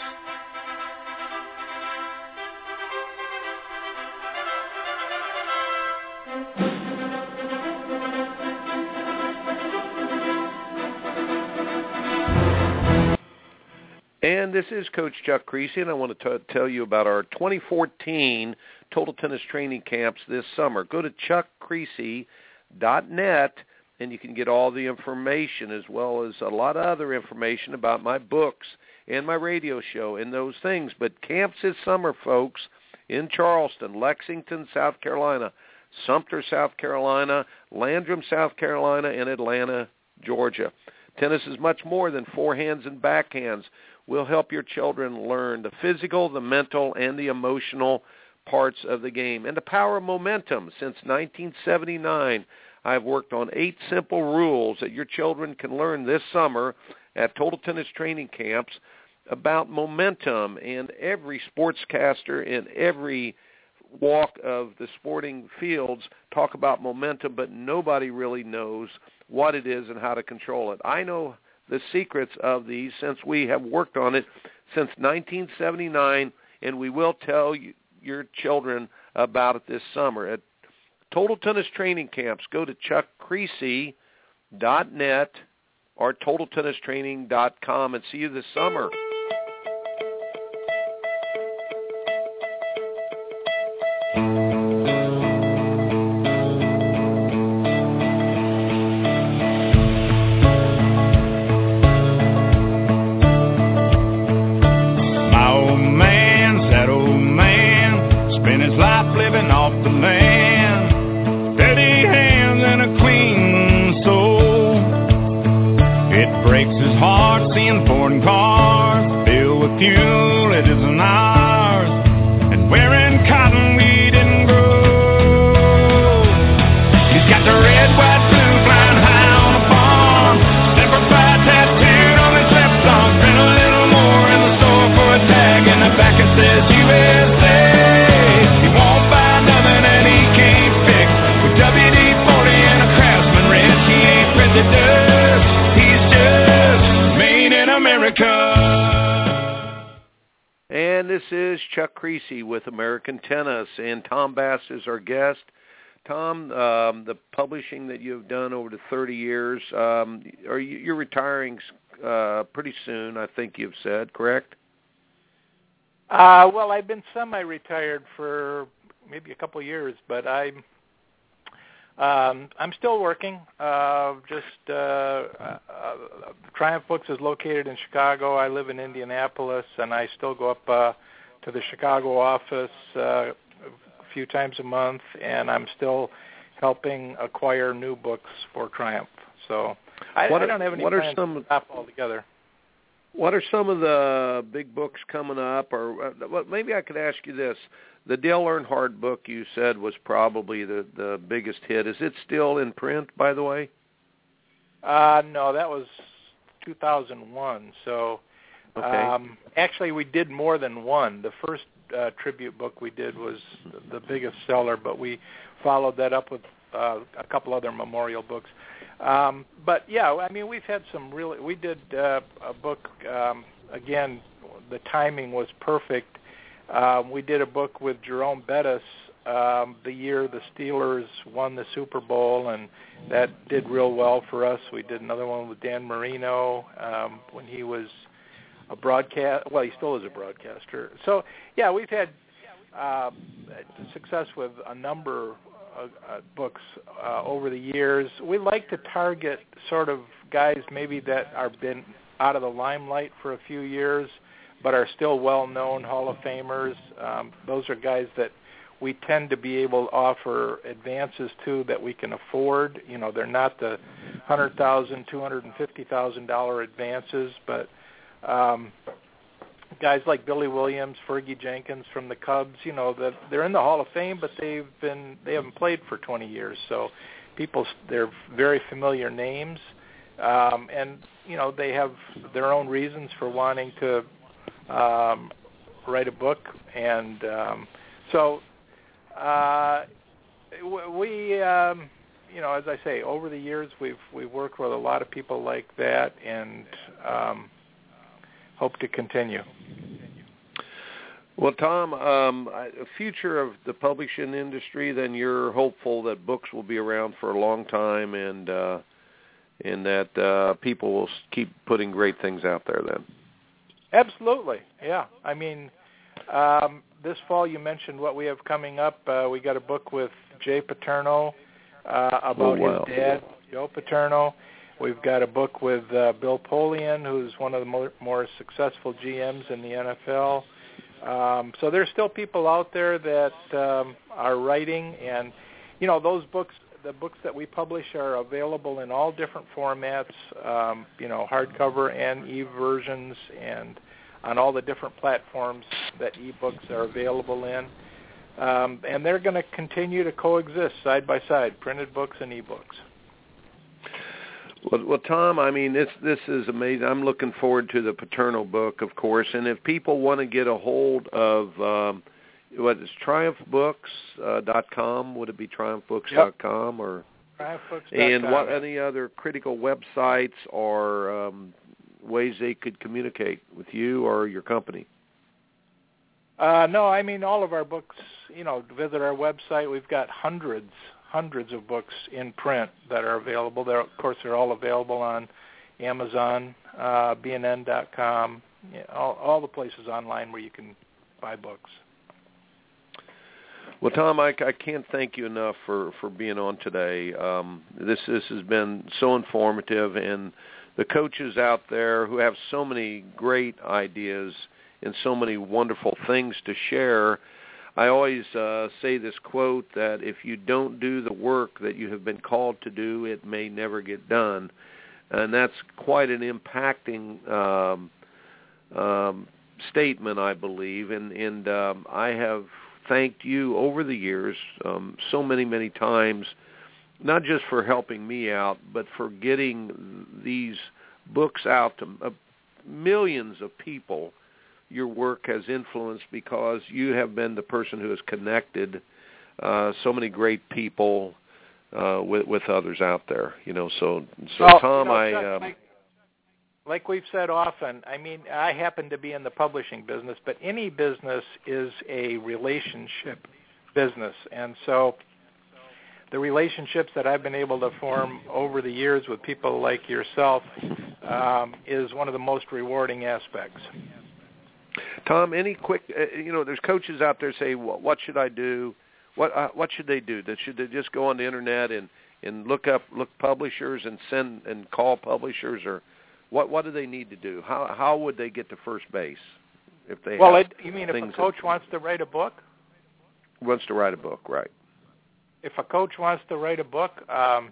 Speaker 5: And this is Coach Chuck Creasy, and I want to t- tell you about our twenty fourteen Total Tennis Training Camps this summer. Go to chuck creasy dot net, and you can get all the information as well as a lot of other information about my books and my radio show and those things. But camps this summer, folks, in Charleston, Lexington, South Carolina, Sumter, South Carolina, Landrum, South Carolina, and Atlanta, Georgia. Tennis is much more than forehands and backhands. We'll help your children learn the physical, the mental, and the emotional parts of the game. And the power of momentum. Since nineteen seventy-nine, I've worked on eight simple rules that your children can learn this summer at Total Tennis Training Camps about momentum. And every sportscaster in every walk of the sporting fields talk about momentum, but nobody really knows what it is and how to control it. I know the secrets of these since we have worked on it since nineteen seventy-nine, and we will tell you, your children about it this summer. At Total Tennis Training Camps, go to chuck creasy dot net or total tennis training dot com and see you this summer.
Speaker 7: breaks his heart seeing foreign cars filled with fuel it isn't ours, and wearing cotton we didn't grow. He's got the red, white, blue flying high on the farm, Semper Fi tattooed on his left arm. Spent a little more in the store for a tag, and the back it says U S A. He won't buy nothing that he can't fix. With W D forty and a Craftsman wrench, he ain't afraid to dust. He's just made in America.
Speaker 5: And this is Chuck Creasy with American Tennis, and Tom Bass is our guest. Tom, um, the publishing that you've done over the thirty years, um, are you, you're retiring uh, pretty soon, I think you've said, correct?
Speaker 6: Uh, well, I've been semi-retired for maybe a couple of years, but I'm um, I'm still working. Uh, just uh, uh, Triumph Books is located in Chicago. I live in Indianapolis, and I still go up uh, to the Chicago office uh, a few times a month, and I'm still helping acquire new books for Triumph. So I,
Speaker 5: what
Speaker 6: I don't have any
Speaker 5: what
Speaker 6: plans
Speaker 5: are some,
Speaker 6: to stop altogether.
Speaker 5: What are some of the big books coming up? Or uh, well, maybe I could ask you this. The Dale Earnhardt book you said was probably the, the biggest hit. Is it still in print, by the way?
Speaker 6: Uh, no, that was two thousand one. So
Speaker 5: okay.
Speaker 6: um, actually we did more than one. The first uh, tribute book we did was the biggest seller, but we followed that up with uh, a couple other memorial books. Um, but, yeah, I mean, we've had some really – we did uh, a book, um, again, the timing was perfect. Um, we did a book with Jerome Bettis um, the year the Steelers won the Super Bowl, and that did real well for us. We did another one with Dan Marino um, when he was a broadcast – well, he still is a broadcaster. So, yeah, we've had uh, success with a number Uh, uh, books uh, over the years. We like to target sort of guys maybe that are been out of the limelight for a few years but are still well-known Hall of Famers. Um, those are guys that we tend to be able to offer advances to that we can afford. You know, they're not the one hundred thousand dollars, two hundred fifty thousand dollars advances, but um, guys like Billy Williams, Fergie Jenkins from the Cubs, you know, that they're in the Hall of Fame, but they've been they haven't played for twenty years. So people, they're very familiar names, um, and you know they have their own reasons for wanting to um, write a book, and um, so uh, we, um, you know, as I say, over the years we've we've worked with a lot of people like that, and um, hope to continue.
Speaker 5: Well, Tom, um, a future of the publishing industry, then you're hopeful that books will be around for a long time, and uh, and that uh, people will keep putting great things out there then.
Speaker 6: Absolutely, yeah. I mean, um, this fall you mentioned what we have coming up. Uh, we got a book with Jay Paterno uh, about
Speaker 5: oh, wow.
Speaker 6: his dad, Joe Paterno. We've got a book with uh, Bill Polian, who's one of the more, more successful G Ms in the N F L. Um, so there's still people out there that um, are writing, and you know those books, the books that we publish are available in all different formats, um, you know, hardcover and e-versions, and on all the different platforms that e-books are available in. Um, and they're going to continue to coexist side by side, printed books and e-books.
Speaker 5: Well, well, Tom, I mean, this this is amazing. I'm looking forward to the Paterno book, of course. And if people want to get a hold of, um, what is triumph books dot com? Would it be triumph books dot com?
Speaker 6: Yep.
Speaker 5: Or
Speaker 6: triumph books dot com.
Speaker 5: And what any other critical websites or um, ways they could communicate with you or your company?
Speaker 6: Uh, no, I mean, all of our books, you know, visit our website. We've got hundreds hundreds of books in print that are available. They're, of course, they're all available on Amazon, uh, B N N dot com, you know, all, all the places online where you can buy books.
Speaker 5: Well, Tom, I, I can't thank you enough for, for being on today. Um, this this has been so informative, and the coaches out there who have so many great ideas and so many wonderful things to share. I always uh, say this quote that if you don't do the work that you have been called to do, it may never get done. and that's quite an impacting um, um, statement, I believe. And, and um, I have thanked you over the years um, so many, many times, not just for helping me out, but for getting these books out to uh, millions of people. Your work has influenced because you have been the person who has connected uh, so many great people uh, with, with others out there. You know, so so
Speaker 6: well,
Speaker 5: Tom,
Speaker 6: you know,
Speaker 5: I.
Speaker 6: Chuck,
Speaker 5: Um,
Speaker 6: like, like we've said often, I mean, I happen to be in the publishing business, but any business is a relationship business, and so the relationships that I've been able to form over the years with people like yourself um, is one of the most rewarding aspects.
Speaker 5: Tom, any quick, uh, you know, there's coaches out there say, well, what should I do? What uh, what should they do? That should they just go on the internet and, and look up look publishers and send and call publishers, or what what do they need to do? How how would they get to first base if they
Speaker 6: well,
Speaker 5: have
Speaker 6: it, you mean if a
Speaker 5: that,
Speaker 6: coach wants to write a book?
Speaker 5: Wants to write a book, right?
Speaker 6: If a coach wants to write a book, um,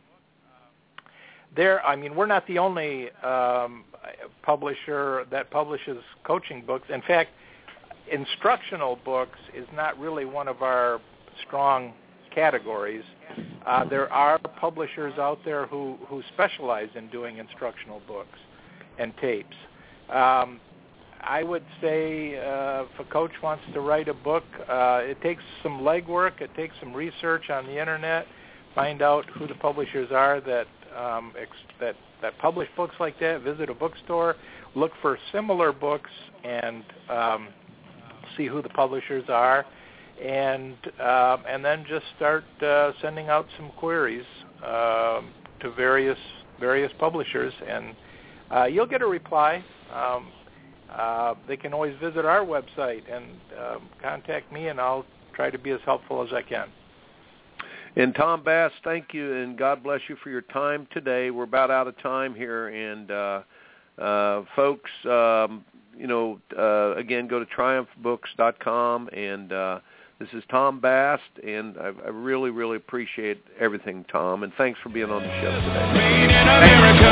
Speaker 6: there. I mean, we're not the only um, publisher that publishes coaching books. In fact, instructional books is not really one of our strong categories. Uh, there are publishers out there who, who specialize in doing instructional books and tapes. Um, I would say uh, if a coach wants to write a book, uh, it takes some legwork, it takes some research on the internet, find out who the publishers are that um, ex- that that publish books like that, visit a bookstore, look for similar books, and um, see who the publishers are, and um, and then just start uh, sending out some queries um, to various various publishers, and uh, you'll get a reply. Um, uh, they can always visit our website and um, contact me, and I'll try to be as helpful as I can.
Speaker 5: And Tom Bass, thank you, and God bless you for your time today. We're about out of time here, and uh, uh, folks, um, you know, uh, again, go to triumph books dot com, and uh, this is Tom Bass, and I, I really, really appreciate everything, Tom, and thanks for being on the show today.
Speaker 7: Made in America,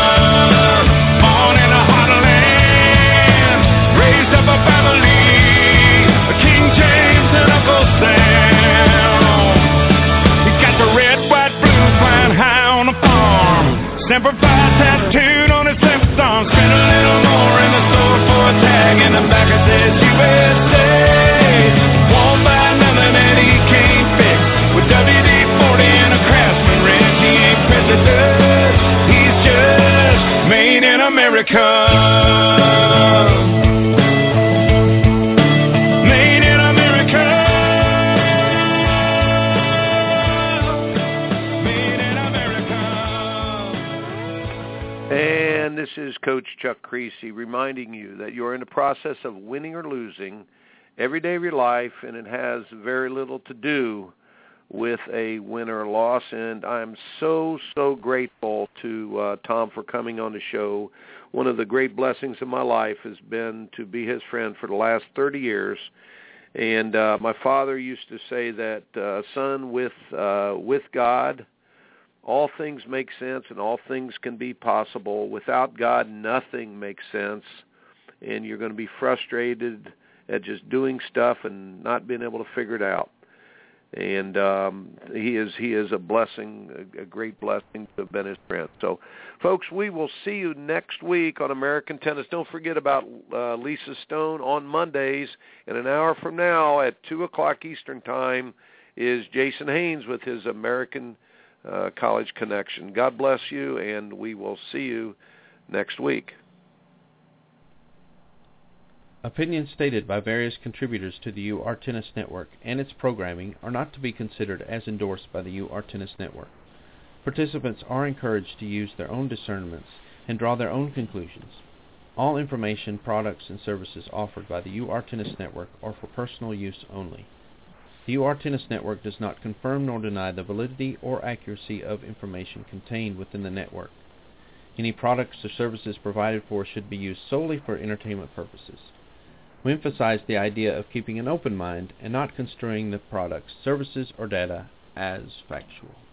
Speaker 7: born in a heartland, raised up a family, a King James and Uncle Sam. He got the red, white, blue, flying high on the farm. Semper Fi tattooed on his left arm. Spent a little more in the store for a tag, and the back it says U S A. Won't buy nothing that he can't fix. With W D forty and a Craftsman wrench, he ain't president. He's just made in America. Made in America. Made in America.
Speaker 5: And this is Coach Chuck Creasy reminding you that you're in the process of winning or losing every day of your life, and it has very little to do with a win or a loss. And I'm so, so grateful to uh, Tom for coming on the show. One of the great blessings of my life has been to be his friend for the last thirty years. And uh, my father used to say that, uh, son, with uh, with God, all things make sense and all things can be possible. Without God, nothing makes sense, and you're going to be frustrated at just doing stuff and not being able to figure it out. And um, he is he is a blessing, a, a great blessing to have been his friend. So, folks, we will see you next week on American Tennis. Don't forget about uh, Lisa Stone on Mondays. And an hour from now at two o'clock Eastern Time is Jason Haynes with his American uh, College Connection. God bless you, and we will see you next week.
Speaker 2: Opinions stated by various contributors to the U R Tennis Network and its programming are not to be considered as endorsed by the U R Tennis Network. Participants are encouraged to use their own discernments and draw their own conclusions. All information, products, and services offered by the U R Tennis Network are for personal use only. The U R Tennis Network does not confirm nor deny the validity or accuracy of information contained within the network. Any products or services provided for should be used solely for entertainment purposes. We emphasize the idea of keeping an open mind and not construing the products, services, or data as factual.